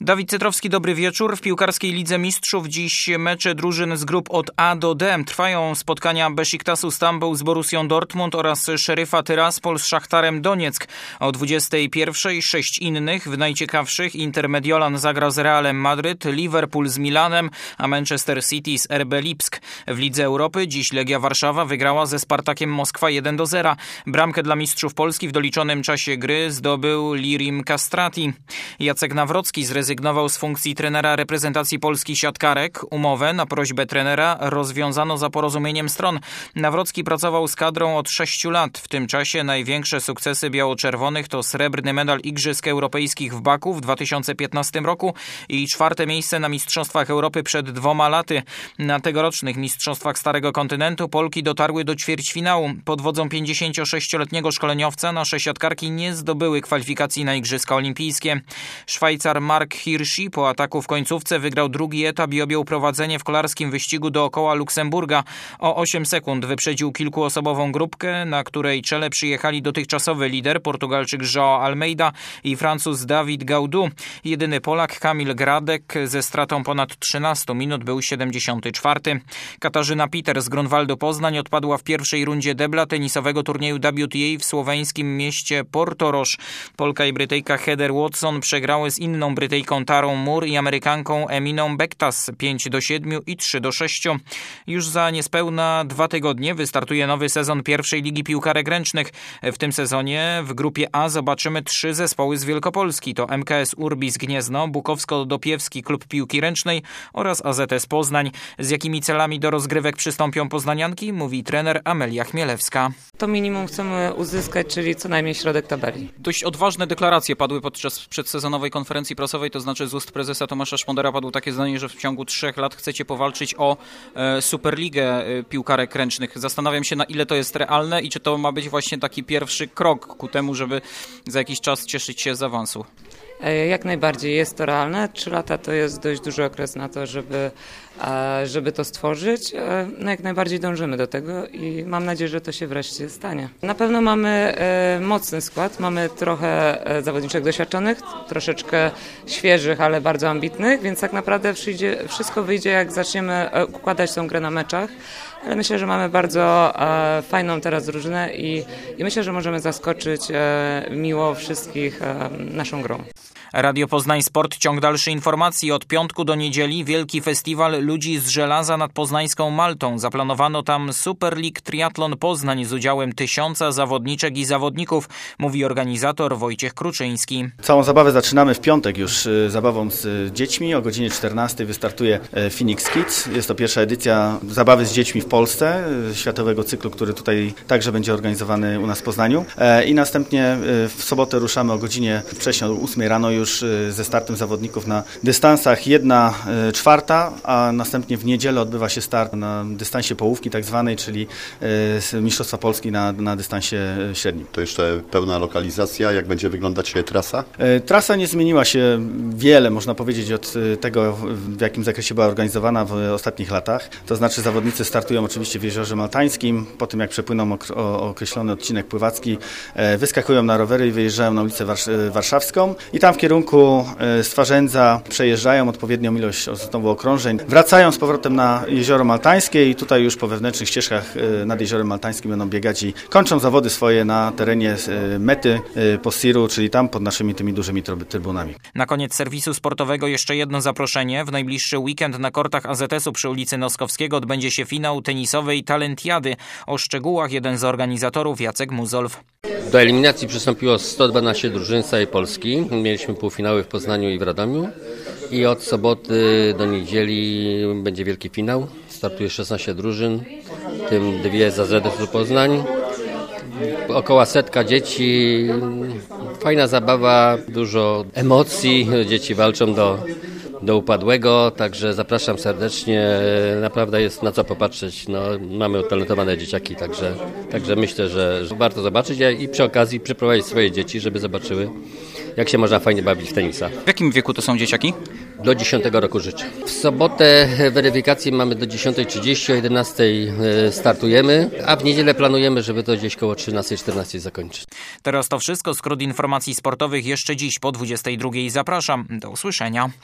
Dawid Cetrowski, dobry wieczór. W piłkarskiej Lidze Mistrzów dziś mecze drużyn z grup od A do D. Trwają spotkania Besiktasu Stambuł z Borussią Dortmund oraz Szeryfa Tyraspol z Szachtarem Donieck. O 21:00 6 innych. W najciekawszych Inter Mediolan zagra z Realem Madryt, Liverpool z Milanem, a Manchester City z RB Lipsk. W Lidze Europy dziś Legia Warszawa wygrała ze Spartakiem Moskwa 1-0. Bramkę dla mistrzów Polski w doliczonym czasie gry zdobył Lirim Kastrati. Jacek Nawrocki zrezygnował z funkcji trenera reprezentacji Polski siatkarek. Umowę na prośbę trenera rozwiązano za porozumieniem stron. Nawrocki pracował z kadrą od 6 lat. W tym czasie największe sukcesy biało-czerwonych to srebrny medal Igrzysk Europejskich w Baku w 2015 roku i 4. miejsce na Mistrzostwach Europy przed 2 laty. Na tegorocznych Mistrzostwach Starego Kontynentu Polki dotarły do ćwierćfinału. Pod wodzą 56-letniego szkoleniowca nasze siatkarki nie zdobyły kwalifikacji na Igrzyska Olimpijskie. Szwajcar Mark Hirschi po ataku w końcówce wygrał drugi etap i objął prowadzenie w kolarskim wyścigu dookoła Luksemburga. O 8 sekund wyprzedził kilkuosobową grupkę, na której czele przyjechali dotychczasowy lider Portugalczyk João Almeida i Francuz David Gaudu. Jedyny Polak Kamil Gradek ze stratą ponad 13 minut był 74. Katarzyna Peter z Grunwaldu Poznań odpadła w pierwszej rundzie debla tenisowego turnieju WTA w słoweńskim mieście Portoroż. Polka i Brytyjka Heather Watson przegrały z inną Brytyjką Tarą Moore i Amerykanką Eminą Bektas 5-7 i 3-6. Już za niespełna 2 tygodnie wystartuje nowy sezon pierwszej Ligi Piłkarek Ręcznych. W tym sezonie w grupie A zobaczymy 3 zespoły z Wielkopolski. To MKS Urbis Gniezno, Bukowsko-Dopiewski Klub Piłki Ręcznej oraz AZS Poznań. Z jakimi celami do rozgrywek przystąpią poznanianki, mówi trener Amelia Chmielewska. To minimum chcemy uzyskać, czyli co najmniej środek tabeli. Dość odważne deklaracje padły podczas przedsezonowej konferencji prasowej, to znaczy z ust prezesa Tomasza Szpondera padło takie zdanie, że w ciągu 3 lat chcecie powalczyć o Superligę Piłkarek Ręcznych. Zastanawiam się, na ile to jest realne i czy to ma być właśnie taki pierwszy krok ku temu, żeby za jakiś czas cieszyć się z awansu. Jak najbardziej jest to realne. 3 lata to jest dość duży okres na to, żeby to stworzyć. No jak najbardziej dążymy do tego i mam nadzieję, że to się wreszcie stanie. Na pewno mamy mocny skład, mamy trochę zawodniczek doświadczonych, troszeczkę świeżych, ale bardzo ambitnych, więc tak naprawdę wszystko wyjdzie, jak zaczniemy układać tą grę na meczach. Ale myślę, że mamy bardzo fajną teraz drużynę i myślę, że możemy zaskoczyć miło wszystkich naszą grą. Radio Poznań Sport, ciąg dalszy informacji. Od piątku do niedzieli wielki festiwal ludzi z żelaza nad poznańską Maltą. Zaplanowano tam Super League Triathlon Poznań z udziałem 1000 zawodniczek i zawodników, mówi organizator Wojciech Kruczyński. Całą zabawę zaczynamy w piątek już zabawą z dziećmi. O godzinie 14 wystartuje Phoenix Kids. Jest to pierwsza edycja zabawy z dziećmi w Polsce, światowego cyklu, który tutaj także będzie organizowany u nas w Poznaniu. I następnie w sobotę ruszamy o godzinie wcześniej, o 8 rano już ze startem zawodników na dystansach 1/4, a następnie w niedzielę odbywa się start na dystansie połówki tak zwanej, czyli Mistrzostwa Polski na dystansie średnim. To jeszcze pełna lokalizacja. Jak będzie wyglądać trasa? Trasa nie zmieniła się wiele, można powiedzieć, od tego, w jakim zakresie była organizowana w ostatnich latach. To znaczy zawodnicy startują oczywiście w Jeziorze Maltańskim, po tym jak przepłyną określony odcinek pływacki, wyskakują na rowery i wyjeżdżają na ulicę Warszawską i tam w kierunku Stwarzędza przejeżdżają odpowiednią ilość znowu okrążeń, wracają z powrotem na Jezioro Maltańskie i tutaj już po wewnętrznych ścieżkach nad Jeziorem Maltańskim będą biegać i kończą zawody swoje na terenie mety Postiru, czyli tam pod naszymi tymi dużymi trybunami. Na koniec serwisu sportowego jeszcze jedno zaproszenie. W najbliższy weekend na kortach AZS-u przy ulicy Noskowskiego odbędzie się finał tenisowej Talentiady. O szczegółach jeden z organizatorów, Jacek Muzolf. Do eliminacji przystąpiło 112 drużyn z całej Polski. Mieliśmy półfinały w Poznaniu i w Radomiu. I od soboty do niedzieli będzie wielki finał. Startuje 16 drużyn, w tym 2 z AZS-u Poznań. Około 100 dzieci. Fajna zabawa, dużo emocji. Dzieci walczą do upadłego, także zapraszam serdecznie. Naprawdę jest na co popatrzeć. Mamy utalentowane dzieciaki, także myślę, że warto zobaczyć i przy okazji przyprowadzić swoje dzieci, żeby zobaczyły jak się można fajnie bawić w tenisa. W jakim wieku to są dzieciaki? Do 10 roku życia. W sobotę weryfikację mamy do 10:30, o 11:00 startujemy, a w niedzielę planujemy, żeby to gdzieś koło 13:14 zakończyć. Teraz to wszystko. Skrót informacji sportowych jeszcze dziś po 22:00. Zapraszam. Do usłyszenia.